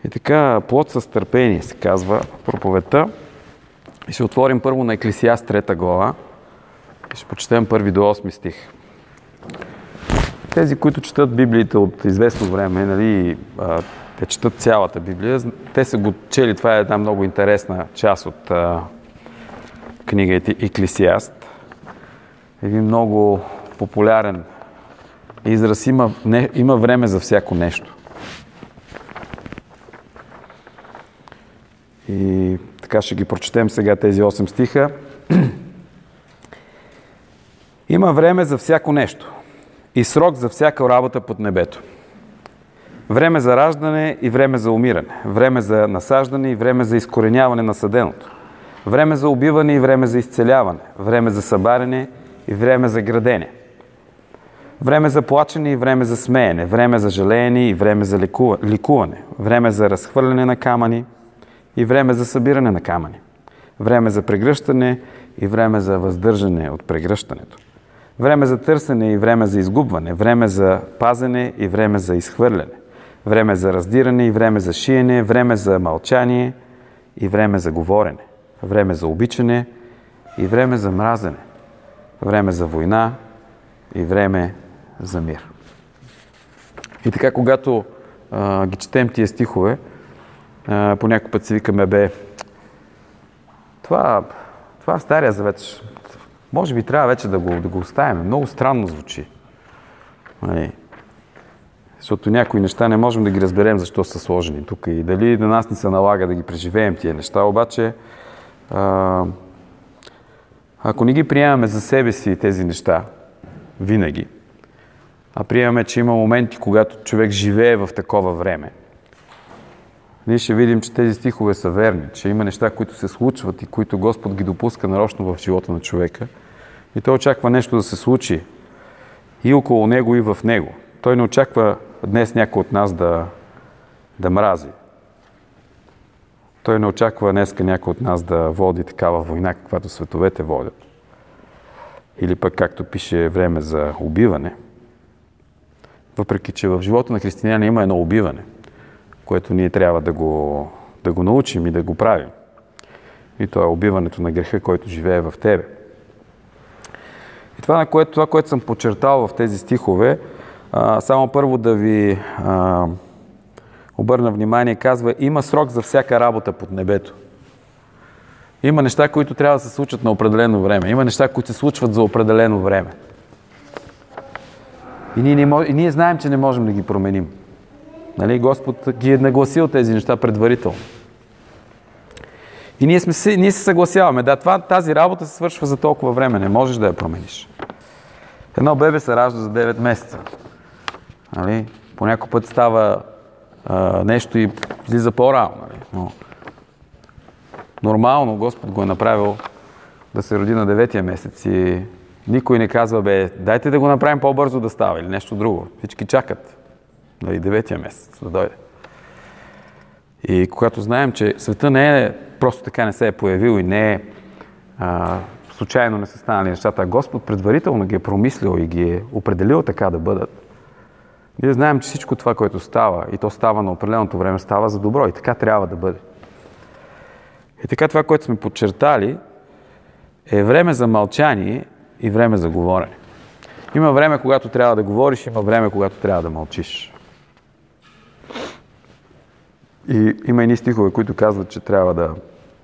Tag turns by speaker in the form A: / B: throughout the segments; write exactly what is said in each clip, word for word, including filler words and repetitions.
A: И така, плод с търпение се казва проповедта. И ще отворим първо на Еклесиаст трета глава. И ще прочетем първи до осми стих. Тези, които четат Библиите от известно време, нали, те четат цялата Библия, те са го чели. Това е една много интересна част от а, книга Еклесиаст. Един много популярен израз. Има, не, има време за всяко нещо. И така ще ги прочетем сега тези осем стиха. Има време за всяко нещо и срок за всяка работа под небето. Време за раждане и време за умиране. Време за насаждане и време за изкореняване на съденото. Време за убиване и време за изцеляване. Време за събаряне и време за градене. Време за плачене и време за смеене. Време за жалеене и време за ликуване. Време за разхвърляне на камъни и време за събиране на камъни. Време за прегръщане и време за въздържане от прегръщането. Време за търсене и време за изгубване. Време за пазене и време за изхвърляне. Време за раздиране и време за шиене. Време за мълчание и време за говорене. Време за обичане и време за мразене. Време за война и време за мир. И така, когато а, ги четем тия стихове, а, по някой път си викаме, бе, това, това в Стария Завет, може би трябва вече да го, да го оставим. Много странно звучи. Нали? Защото някои неща не можем да ги разберем защо са сложени тук и дали на нас ни се налага да ги преживеем тия неща. Обаче, а, ако не ги приемаме за себе си тези неща, винаги, а приемаме, че има моменти, когато човек живее в такова време, ние ще видим, че тези стихове са верни, че има неща, които се случват и които Господ ги допуска нарочно в живота на човека. И той очаква нещо да се случи и около него, и в него. Той не очаква днес някой от нас да, да мрази. Той не очаква днеска някой от нас да води такава война, каквато световете водят. Или пък, както пише, време за убиване. Въпреки, че в живота на християни има едно убиване, което ние трябва да го, да го научим и да го правим. И това е убиването на греха, който живее в тебе. И това, на което, това, което съм подчертал в тези стихове, а, само първо да ви а, обърна внимание, казва, има срок за всяка работа под небето. Има неща, които трябва да се случат на определено време. Има неща, които се случват за определено време. И ние, не мож... и ние знаем, че не можем да ги променим. Нали? Господ ги е нагласил тези неща предварително. И ние, сме се, ние се съгласяваме. Да, това, тази работа се свършва за толкова време. Не можеш да я промениш. Едно бебе се ражда за девет месеца. Нали? По някой път става а, нещо и излиза по-рано. Нали? Но нормално Господ го е направил да се роди на деветия месец и никой не казва, бе, дайте да го направим по-бързо да става или нещо друго. Всички чакат. Нали, деветия месец да дойде. И когато знаем, че света не е просто така не се е появил и не е а, случайно не са станали нещата, а Господ предварително ги е промислил и ги е определил така да бъдат, ние знаем, че всичко това, което става, и то става на определеното време, става за добро и така трябва да бъде. И така това, което сме подчертали, е време за мълчание и време за говорене. Има време, когато трябва да говориш, има време, когато трябва да мълчиш. И има едни стихове, които казват, че трябва да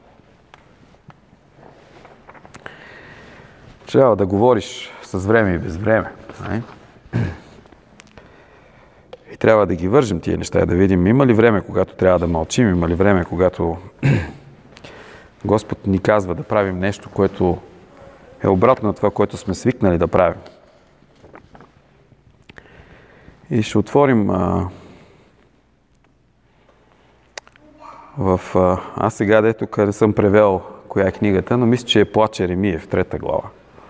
A: трябва да говориш с време и без време. Не? И трябва да ги вържим тия неща, да видим има ли време, когато трябва да мълчим, има ли време, когато Господ ни казва да правим нещо, което е обратно на това, което сме свикнали да правим. И ще отворим а, в... А, аз сега де тук не съм превел коя е книгата, но мисля, че е Плач Еремиев, трета глава.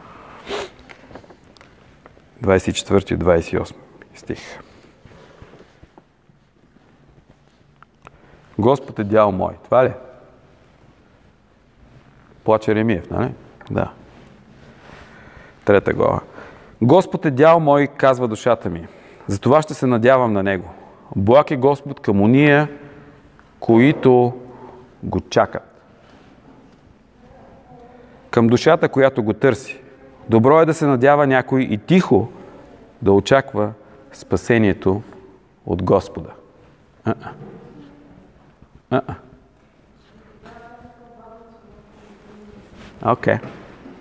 A: двадесет и четвърти и двадесет и осми стих. Господ е дял мой. Това ли? Плач Еремиев, нали? Да. Трета глава. Господ е дял мой, казва душата ми. Затова ще се надявам на Него. Благ е Господ към уния, които го чакат. Към душата, която го търси. Добро е да се надява някой и тихо да очаква спасението от Господа. А-а. А-а. Окей. Okay.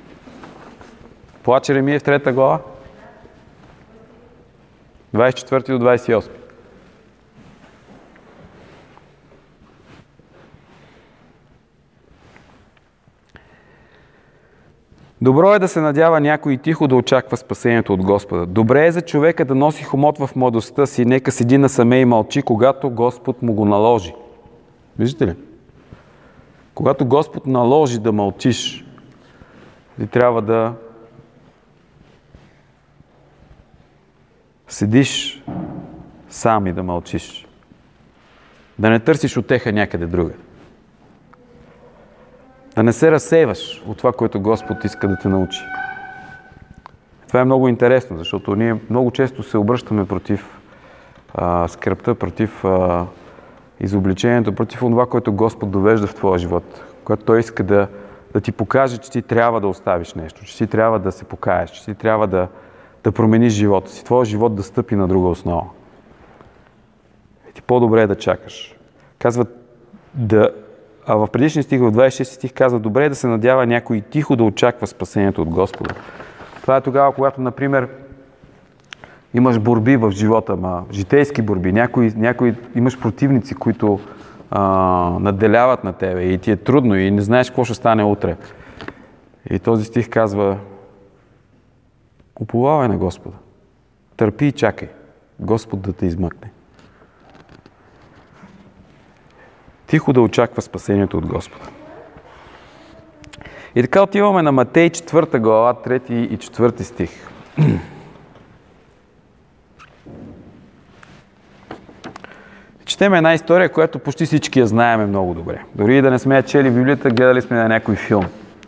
A: Плач Еремия в трета глава. двадесет и четвърти до двадесет и осми. Добро е да се надява някой и тихо да очаква спасението от Господа. Добре е за човека да носи хомот в младостта си, нека седи насаме и мълчи, когато Господ му го наложи. Виждате ли? Когато Господ наложи да мълчиш, ти трябва да седиш сам и да мълчиш. Да не търсиш утеха някъде друга. Да не се разсейваш от това, което Господ иска да те научи. Това е много интересно, защото ние много често се обръщаме против а, скръбта, против а, изобличението, против това, което Господ довежда в твоя живот. Когато Той иска да, да ти покаже, че ти трябва да оставиш нещо, че ти трябва да се покаеш, че ти трябва да, да промениш живота си, твоя живот да стъпи на друга основа. И ти по-добре е да чакаш. Казват да А в предишния стих, в двадесет и шести стих казва, добре е да се надява някой тихо да очаква спасението от Господа. Това е тогава, когато, например, имаш борби в живота, ма, житейски борби, някои, някои имаш противници, които а, наделяват на тебе и ти е трудно и не знаеш какво ще стане утре. И този стих казва, уповавай на Господа, търпи и чакай, Господ да те измъкне. Тихо да очаква спасението от Господа. И така отиваме на Матей четвърта глава, трети и четвърти стих. Четем една история, която почти всички я знаеме много добре. Дори и да не сме я чели в Библията, гледали сме на някой филм.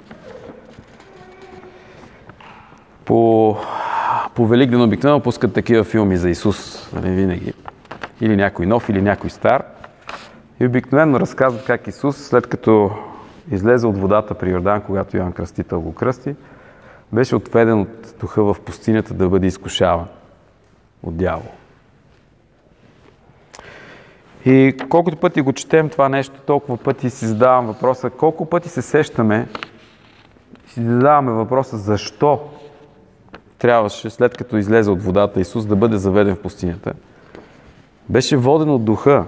A: По, по Великден обикновено пускат такива филми за Исус, нали, винаги. Или някой нов, или някой стар. И обикновено разказват как Исус, след като излезе от водата при Йордан, когато Йоан Кръстител го кръсти, беше отведен от духа в пустинята да бъде изкушаван от дявола. И колкото пъти го четем това нещо, толкова пъти си задавам въпроса, колко пъти се сещаме, си задаваме въпроса, защо трябваше, след като излезе от водата Исус, да бъде заведен в пустинята. Беше воден от духа,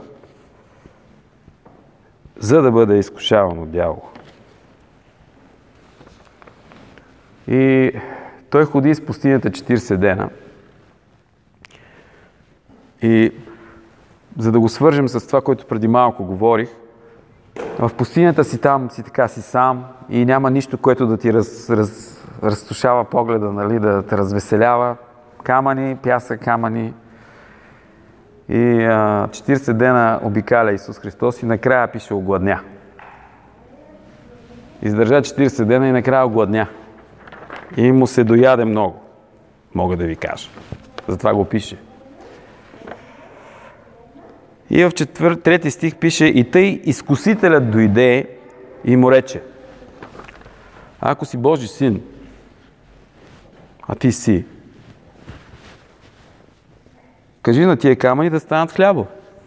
A: за да бъде изкушаван от дявола. И той ходи из пустинята четиридесет дена. И за да го свържем с това, което преди малко говорих, в пустинята си там, си така си сам и няма нищо, което да ти раз, раз, разтушава погледа, нали, да те развеселява. Камъни, пясък, камъни. И а, четиридесет дена обикаля Исус Христос и накрая пише огладня. Издържа четиридесет дена и накрая огладня. И му се дояде много, мога да ви кажа. Затова го пише. И в четвър... трети стих пише, и тъй изкусителят дойде и му рече, ако си Божи син, а ти си, кажи на тия камъни да станат хлябо.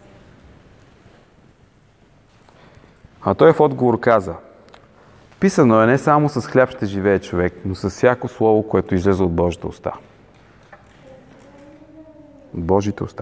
A: А той в отговор каза, писано е, не само с хляб ще живее човек, но с всяко слово, което излезе от Божията уста. От Божията уста.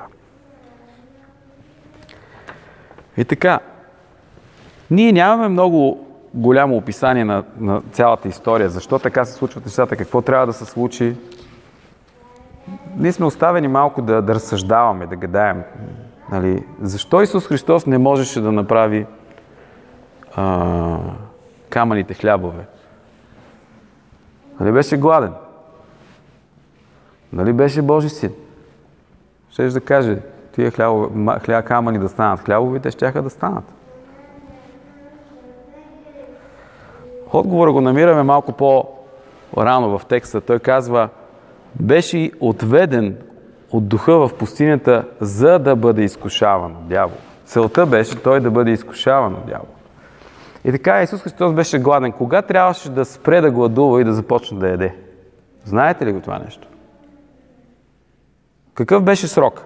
A: И така, ние нямаме много голямо описание на, на цялата история, защо така се случват нещата, какво трябва да се случи. Ние сме оставени малко да, да разсъждаваме, да гадаем. Нали? Защо Исус Христос не можеше да направи а, камъните хлябове? Нали беше гладен? Нали беше Божи син? Щеш да каже, тия хлябове, хляб, камъни да станат хлябови, те щяха да станат. Отговора го намираме малко по-рано в текста. Той казва, беше отведен от духа в пустинята, за да бъде изкушаван от дявола. Целта беше той да бъде изкушаван от дявола. И така Исус Христос беше гладен. Кога трябваше да спре да гладува и да започне да яде? Знаете ли го това нещо? Какъв беше срок?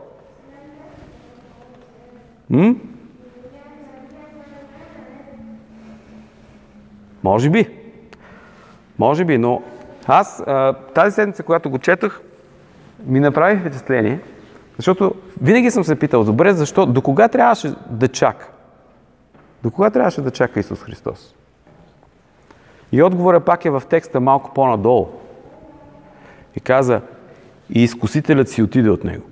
A: М? Може би. Може би, но аз а, тази седмица, когато го четах, ми направи впечатление, защото винаги съм се питал, добре, защо, до кога трябваше да чака? До кога трябваше да чака Исус Христос? И отговорът пак е в текста малко по-надолу. И каза, и изкусителят си отиде от него.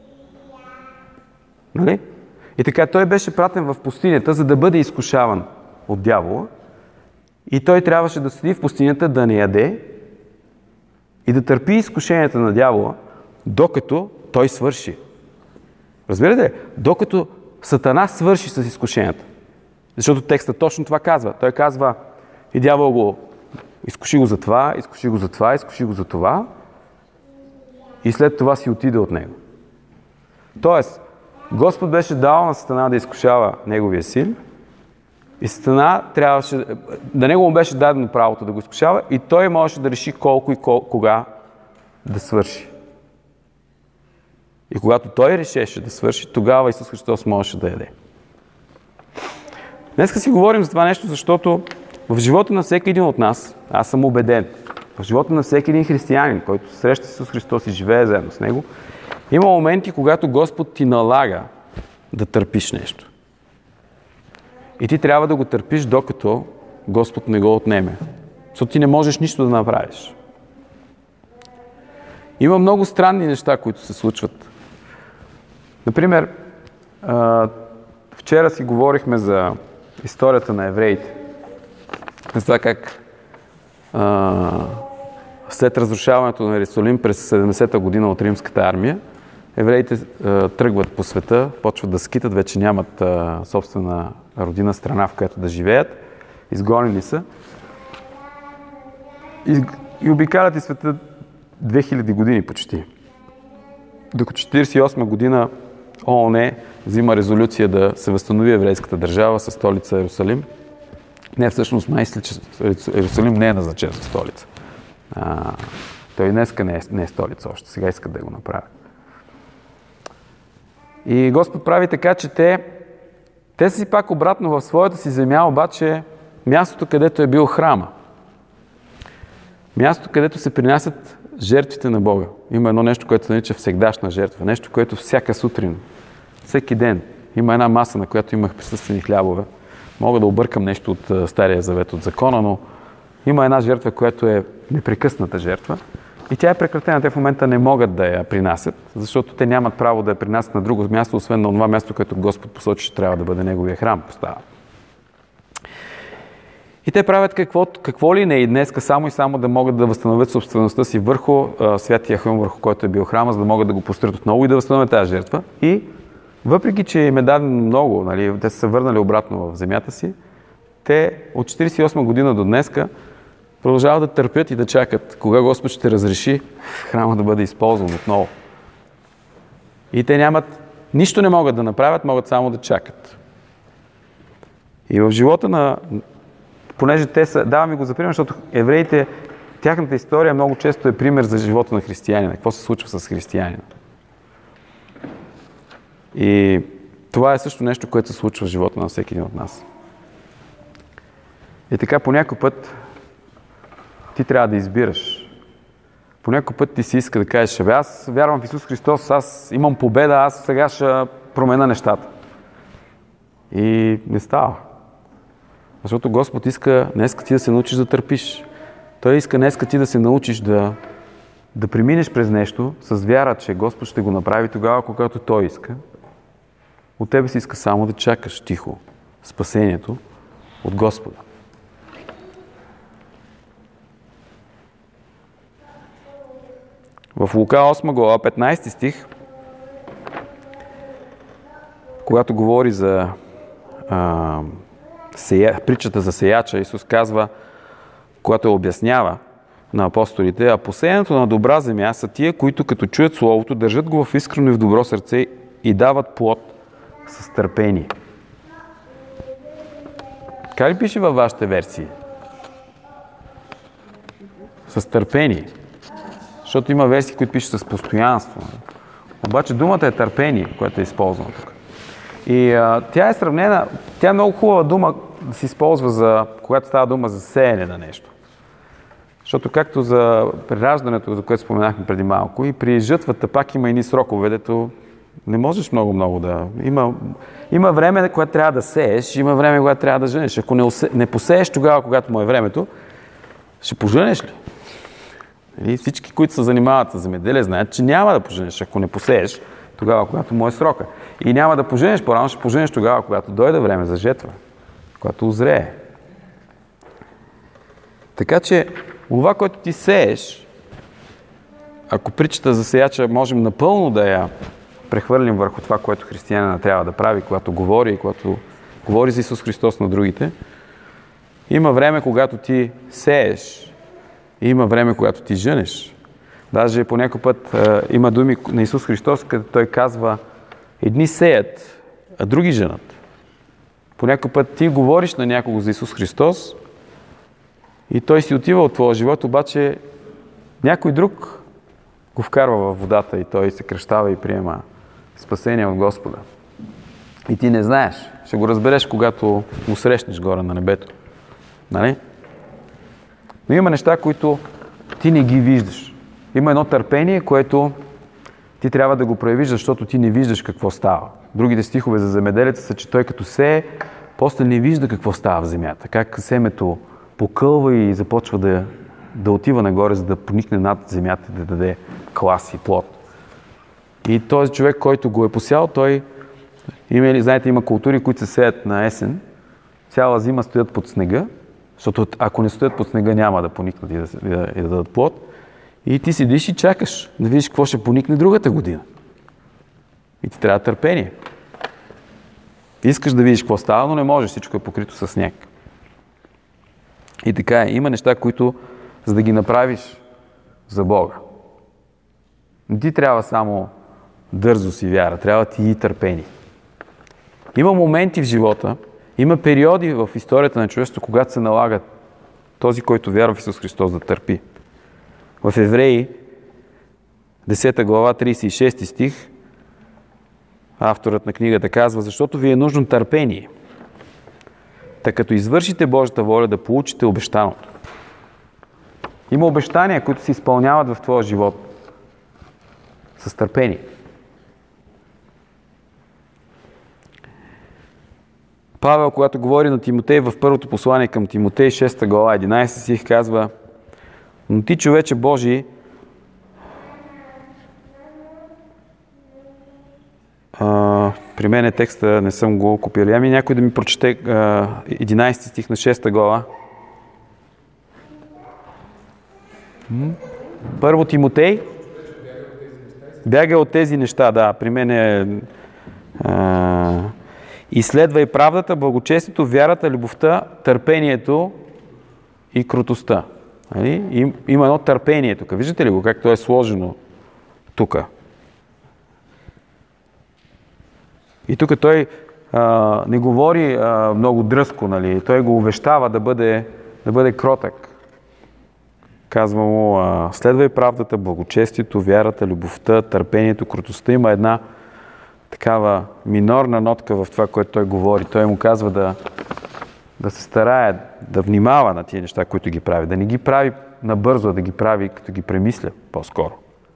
A: Нали? И така, той беше пратен в пустинята, за да бъде изкушаван от дявола. И той трябваше да седи в пустинята, да не яде и да търпи изкушенията на дявола, докато той свърши. Разбирате ли? Докато Сатана свърши с изкушенията. Защото текстът точно това казва. Той казва, и дявол го изкуши го за това, изкуши го за това, изкуши го за това и след това си отиде от него. Тоест, Господ беше дал на Сатана да изкушава неговия син и Сатана трябваше, да него му беше дадено правото да го изкушава и той можеше да реши колко и кол, кога да свърши. И когато той решеше да свърши, тогава Исус Христос можеше да яде. Днеска си говорим за това нещо, защото в живота на всеки един от нас, аз съм убеден, в живота на всеки един християнин, който се среща с Исус Христос и живее заедно с него, има моменти, когато Господ ти налага да търпиш нещо. И ти трябва да го търпиш, докато Господ не го отнеме. Защото ти не можеш нищо да направиш. Има много странни неща, които се случват. Например, вчера си говорихме за историята на евреите. За това как а, след разрушаването на Иерусалим през седемдесета година от римската армия, евреите а, тръгват по света, почват да скитат, вече нямат а, собствена родина, страна, в която да живеят. Изгонени са. И, и обикалят и света две хиляди години почти. Докато четиридесет и осма година ООН взима резолюция да се възстанови еврейската държава със столица Иерусалим. Не, всъщност мисли, че Иерусалим не е назначен за столица. А, той днеска не е, не е столица още. Сега искат да го направят. И Господ прави така, че те, те са си пак обратно в своята си земя, обаче мястото, където е бил храма. Мястото, където се принасят жертвите на Бога. Има едно нещо, което се нарича всегдашна жертва. Нещо, което всяка сутрин, всеки ден има една маса, на която имах присъствени хлябове. Мога да объркам нещо от Стария завет, от закона, но има една жертва, която е непрекъсната жертва и тя е прекратена. Те в момента не могат да я принасят, защото те нямат право да я принасят на друго място, освен на това място, което Господ посочи, че трябва да бъде неговия храм поставя. И те правят какво, какво ли не и днеска, само и само да могат да възстановят собствеността си върху а, святия храм, върху който е бил храма, за да могат да го построят отново и да възстановят тази жертва. И въпреки, че им е дадено много, нали, те са се върнали обратно в земята си, те от четиридесет и осма година до днеска продължават да търпят и да чакат кога Господ ще разреши храма да бъде използван отново. И те нямат, нищо не могат да направят, могат само да чакат. И в живота на, понеже те са, давам ви го за пример, защото евреите, тяхната история много често е пример за живота на християнина. Какво се случва с християнина? И това е също нещо, което се случва в живота на всеки един от нас. И така по някой път ти трябва да избираш. По някой път ти си иска да кажеш, абе аз вярвам в Исус Христос, аз имам победа, аз сега ще променя нещата. И не става. Защото Господ иска днеска ти да се научиш да търпиш. Той иска днеска ти да се научиш да, да преминеш през нещо с вяра, че Господ ще го направи тогава, когато Той иска. От тебе си иска само да чакаш тихо спасението от Господа. В Лука осма глава, петнайсети стих, когато говори за а, сея, притчата за сеяча, Исус казва, когато я обяснява на апостолите, а посеянето на добра земя са тия, които като чуят Словото, държат го в искрено и в добро сърце и дават плод с търпение. Как ли пише във вашите версии? С търпение. Защото има версии, които пишат с постоянство. Обаче думата е търпение, която е използвана тук. И а, тя е сравнена, тя е много хубава дума да се използва за, когато става дума за сеене на нещо. Защото както за прераждането, за което споменахме преди малко, и при жътвата пак има едни срокове, дето не можеш много-много да... Има, има време, когато трябва да сееш, има време, когато трябва да жънеш. Ако не, усе... не посееш тогава, когато му е времето, ще пожънеш ли? И всички, които се занимават с земеделие, знаят, че няма да пожънеш, ако не посееш тогава, когато му е срока. И няма да пожънеш по-рано, ще пожънеш тогава, когато дойде време за жетва, когато озрее. Така че, това, което ти сееш, ако притчата за сеяча можем напълно да я прехвърлим върху това, което християнина трябва да прави, когато говори и когато говори за Исус Христос на другите, има време, когато ти сееш, и има време, когато ти жънеш. Даже по някой път а, има думи на Исус Христос, където той казва: едни сеят, а други жънат. По някой път ти говориш на някого за Исус Христос и той си отива от твоя живот, обаче някой друг го вкарва във водата и той се кръщава и приема спасение от Господа. И ти не знаеш. Ще го разбереш, когато го срещнеш горе на небето. Нали? Но има неща, които ти не ги виждаш. Има едно търпение, което ти трябва да го проявиш, защото ти не виждаш какво става. Другите стихове за земеделеца са, че той като сее, после не вижда какво става в земята. Как семето покълва и започва да, да отива нагоре, за да проникне над земята и да даде клас и плод. И този човек, който го е посял, той, има, знаете, има култури, които се сеят на есен, цяла зима стоят под снега, защото ако не стоят под снега, няма да поникнат и да, и да, и да дадат плод. И ти седиш и чакаш да видиш какво ще поникне другата година. И ти трябва търпение. Искаш да видиш какво става, но не можеш. Всичко е покрито със сняг. И така е. Има неща, които, за да ги направиш за Бога, не ти трябва само дързост и вяра. Трябва ти и търпение. Има моменти в живота, има периоди в историята на човечеството, когато се налага този, който вярва в Исус Христос, да търпи. В Евреи, десета глава, тридесет и шести стих, авторът на книгата казва: защото ви е нужно търпение, така като извършите Божията воля, да получите обещаното. Има обещания, които се изпълняват в твоя живот с търпение. Павел, когато говори на Тимотей в първото послание към Тимотей, шеста глава, единадесети стих, казва: но ти, човече Божий, а, при мен е текста, не съм го копирал. Ами някой да ми прочете а, единадесети стих на шеста глава. Първо Тимотей. Бяга от тези неща, да. При мен е... А, изследвай правдата, благочестието, вярата, любовта, търпението и кротостта. Им, има едно търпение тук. Виждате ли го, как то е сложено тук? И тук той а, не говори а, много дръзко, нали? Той го увещава да бъде, да бъде кротък. Казва му: а, следвай правдата, благочестието, вярата, любовта, търпението, кротостта. Има една такава минорна нотка в това, което той говори. Той му казва да, да се старае, да внимава на тия неща, които ги прави. Да не ги прави набързо, а да ги прави, като ги премисля по-скоро.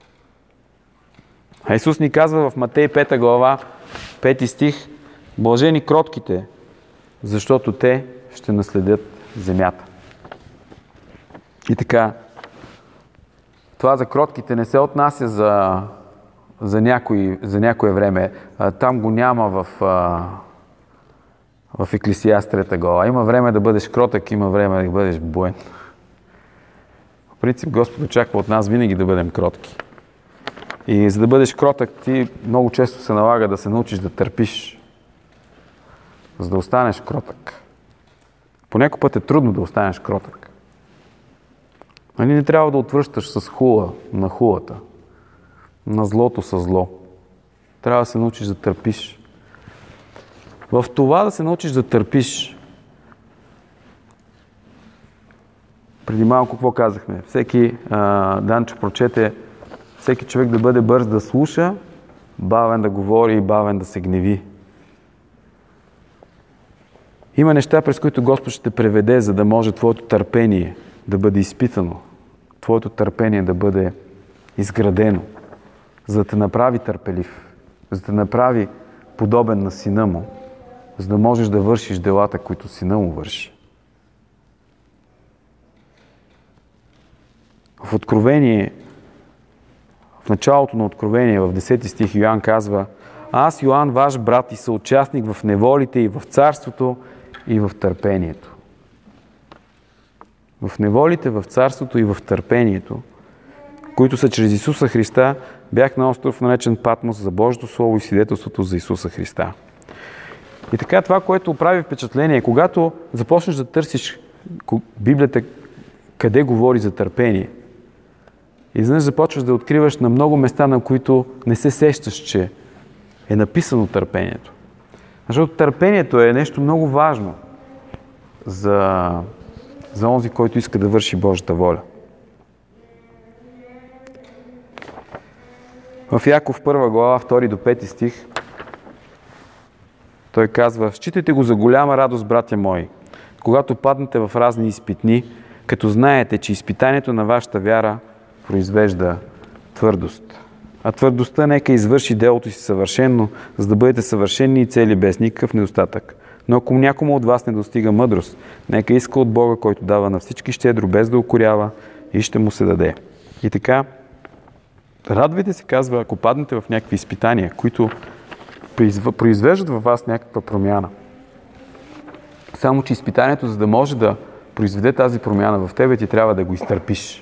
A: А Исус ни казва в Матей пета глава, пети стих: блажени кротките, защото те ще наследят земята. И така, това за кротките не се отнася за, за, някой, за някое време. Там го няма в, в Еклесиаст трета глава. Има време да бъдеш кротък, има време да бъдеш буен. В принцип, Господ очаква от нас винаги да бъдем кротки. И за да бъдеш кротък, ти много често се налага да се научиш да търпиш, за да останеш кротък. Понякога път е трудно да останеш кротък. Нали, не трябва да отвръщаш с хула на хулата, на злото с зло. Трябва да се научиш да търпиш. В това да се научиш да търпиш. Преди малко какво казахме? Всеки, а, Данчо прочете, всеки човек да бъде бърз да слуша, бавен да говори и бавен да се гневи. Има неща, през които Господ ще те преведе, за да може твоето търпение да бъде изпитано, твоето търпение да бъде изградено, за да те направи търпелив, за да те направи подобен на сина му, за да можеш да вършиш делата, които сина му върши. В Откровение, в началото на Откровение, в десети стих Йоан казва: аз, Йоан, ваш брат и съучастник в неволите и в царството и в търпението. В неволите, в царството и в търпението, които са чрез Исуса Христа, бях на остров, наречен Патмос, за Божието Слово и свидетелството за Исуса Христа. И така, това, което прави впечатление, когато започнеш да търсиш Библията, къде говори за търпение, и изведнъж започваш да откриваш на много места, на които не се сещаш, че е написано търпението. Защото търпението е нещо много важно за, за онзи, който иска да върши Божията воля. В Яков първа глава, втори до пети стих, той казва: считайте го за голяма радост, братя мои, когато паднете в разни изпитни, като знаете, че изпитанието на вашата вяра произвежда твърдост. А твърдостта нека извърши делото си съвършено, за да бъдете съвършени и цели без никакъв недостатък. Но ако някому от вас не достига мъдрост, нека иска от Бога, който дава на всички щедро, без да укорява, и ще му се даде. И така, радвайте се, казва, ако паднете в някакви изпитания, които произвеждат във вас някаква промяна. Само че изпитанието, за да може да произведе тази промяна в тебе, ти трябва да го изтърпиш.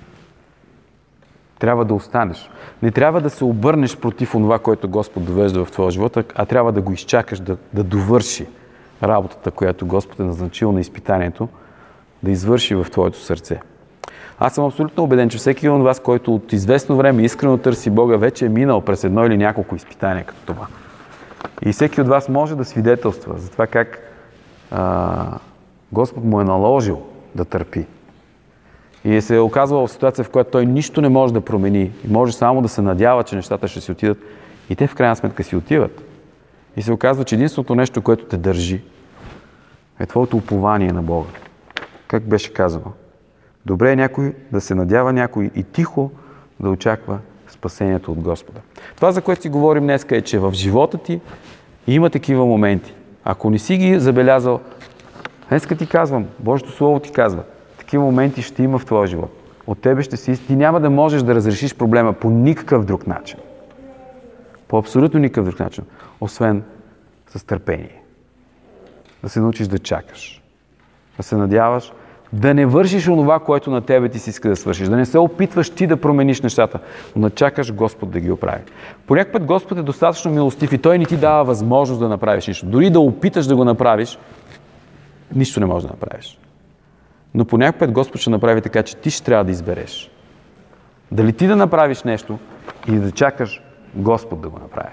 A: Трябва да останеш. Не трябва да се обърнеш против онова, което Господ довежда в твоя живот, а трябва да го изчакаш да, да довърши работата, която Господ е назначил на изпитанието, да извърши в твоето сърце. Аз съм абсолютно убеден, че всеки от вас, който от известно време искрено търси Бога, вече е минал през едно или няколко изпитания като това. И всеки от вас може да свидетелства за това как а, Господ му е наложил да търпи. И се е оказвал в ситуация, в която той нищо не може да промени. И може само да се надява, че нещата ще си отидат. И те в крайна сметка си отиват. И се оказва, че единственото нещо, което те държи, е твоето упование на Бога. Как беше казано? Добре е някой да се надява някой и тихо да очаква спасението от Господа. Това, за което си говорим днес, е, че в живота ти има такива моменти. Ако не си ги забелязал, днеска ти казвам, Божието Слово ти казва, такива моменти ще има в твоя живот. От тебе ще си... Ти няма да можеш да разрешиш проблема по никакъв друг начин. По абсолютно никакъв друг начин. Освен с търпение. Да се научиш да чакаш. Да се надяваш да не вършиш онова, което на тебе ти си иска да свършиш. Да не се опитваш ти да промениш нещата, но да чакаш Господ да ги оправи. По някакъв път Господ е достатъчно милостив и Той не ти дава възможност да направиш нищо. Дори да опиташ да го направиш, нищо не можеш да направиш. Но по някакъв път Господ ще направи така, че ти ще трябва да избереш. Дали ти да направиш нещо или да чакаш Господ да го направи.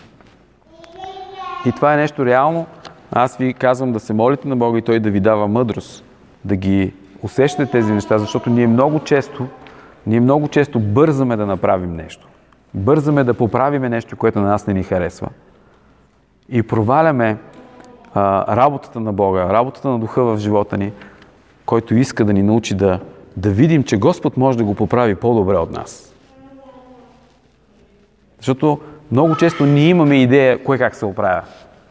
A: И това е нещо реално. Аз ви казвам да се молите на Бога и Той да ви дава мъдрост, да ги усещате тези неща, защото ние много често, ние много често бързаме да направим нещо. Бързаме да поправиме нещо, което на нас не ни харесва. И проваляме а, работата на Бога, работата на Духа в живота ни, който иска да ни научи да, да видим, че Господ може да го поправи по-добре от нас. Защото много често ние имаме идея кое как се оправя.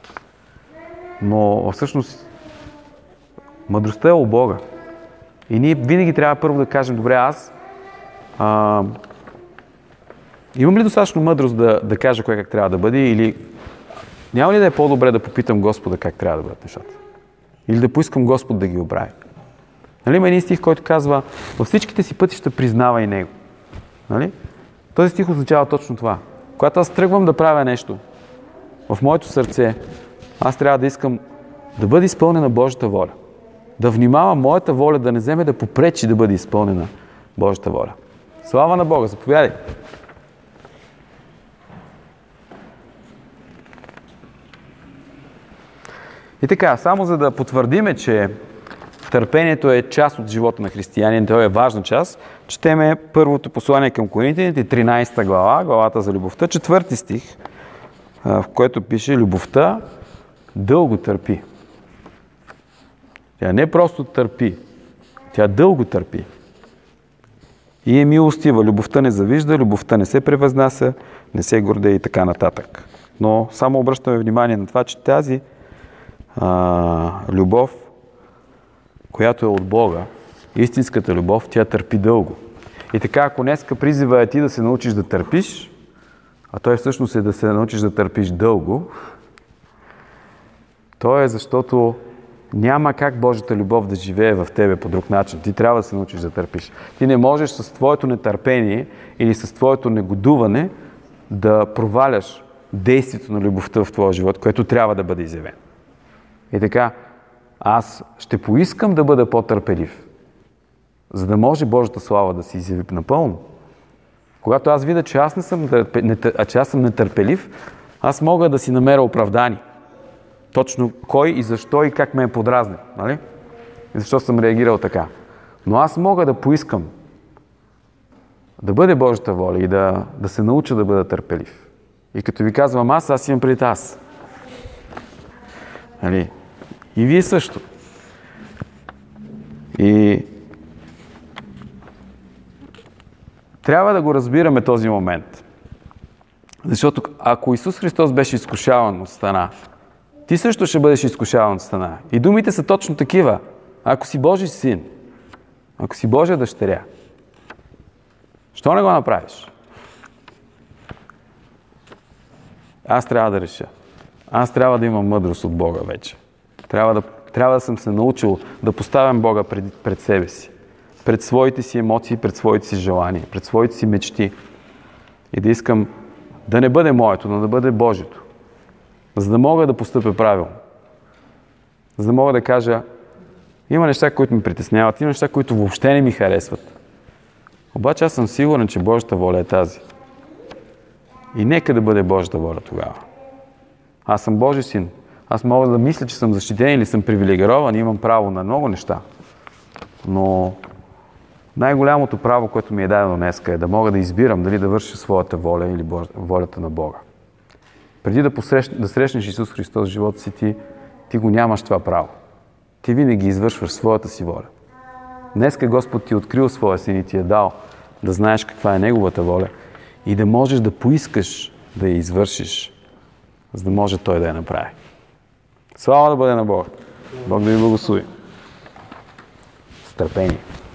A: Но всъщност мъдростта е у Бога. И ние винаги трябва първо да кажем, добре, аз а, имам ли достатъчно мъдрост да, да кажа кое как трябва да бъде, или няма ли да е по-добре да попитам Господа как трябва да бъдат нещата? Или да поискам Господ да ги оправи? Нали, има един стих, който казва: във всичките си пътища признавай Него. Нали? Този стих означава точно това. Когато аз тръгвам да правя нещо в моето сърце, аз трябва да искам да бъде изпълнена Божията воля. Да внимавам моята воля да не вземе да попречи да бъде изпълнена Божията воля. Слава на Бога! Заповядай! И така, само за да потвърдиме, че търпението е част от живота на християнин, то е важна част, четеме първото послание към Коринтяните, тринадесета глава, главата за любовта, четвърти стих, в който пише: любовта дълго търпи. Тя не просто търпи, тя дълго търпи. И е милостива. Любовта не завижда, любовта не се превъзнася, не се гордее и така нататък. Но само обръщаме внимание на това, че тази а, любов, която е от Бога, истинската любов, тя търпи дълго. И така, ако днеска призива е ти да се научиш да търпиш, а той всъщност е да се научиш да търпиш дълго, то е защото няма как Божията любов да живее в тебе по друг начин. Ти трябва да се научиш да търпиш. Ти не можеш с твоето нетърпение или с твоето негодуване да проваляш действието на любовта в твоя живот, което трябва да бъде изявено. И така, аз ще поискам да бъда по-търпелив, за да може Божията слава да се изяви напълно. Когато аз видя, че аз, не съм, а че аз съм нетърпелив, аз мога да си намеря оправдание. Точно кой и защо и как ме е подразнил. Нали? И защо съм реагирал така. Но аз мога да поискам да бъде Божията воля и да, да се науча да бъда търпелив. И като ви казвам аз, аз имам преди аз. Нали? И вие също. И трябва да го разбираме този момент. Защото ако Исус Христос беше изкушаван от Сатана, ти също ще бъдеш изкушаван от Сатана. И думите са точно такива. Ако си Божий син, ако си Божия дъщеря, що не го направиш? Аз трябва да реша. Аз трябва да имам мъдрост от Бога вече. Трябва да, трябва да съм се научил да поставям Бога пред, пред себе си. Пред своите си емоции, пред своите си желания, пред своите си мечти. И да искам да не бъде моето, но да бъде Божието. За да мога да постъпя правилно. За да мога да кажа, има неща, които ме притесняват, има неща, които въобще не ми харесват. Обаче аз съм сигурен, че Божията воля е тази. И нека да бъде Божията воля тогава. Аз съм Божий син. Аз мога да мисля, че съм защитен или съм привилегирован, имам право на много неща. Но най-голямото право, което ми е дадено днеска, е да мога да избирам дали да върша своята воля или волята на Бога. Преди да, посрещ, да срещнеш Исус Христос в живота си, ти, ти го нямаш това право. Ти винаги извършваш своята си воля. Днеска Господ ти е открил своя син и ти е дал да знаеш каква е Неговата воля и да можеш да поискаш да я извършиш, за да може Той да я направи. Слава да бъде на Бога! Бог да ви благослови! С търпение!